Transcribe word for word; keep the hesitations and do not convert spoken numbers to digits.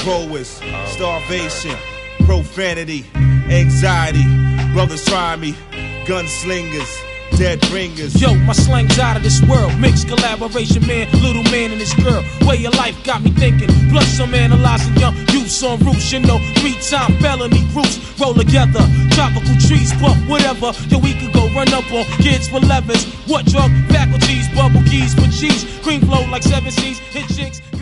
growers, starvation, profanity, anxiety. Brothers try me, gunslingers, dead bringers. Yo, my slang's out of this world. Mixed collaboration, man, little man and his girl. Way of life got me thinking. Plus I'm analyzing young youths on roofs. You know, three-time felony groups roll together. Tropical trees, puff, whatever. Yo, we could go run up on kids for levers. What drug? Faculties, bubble keys for cheese. Cream flow like seven C's. Hit chicks.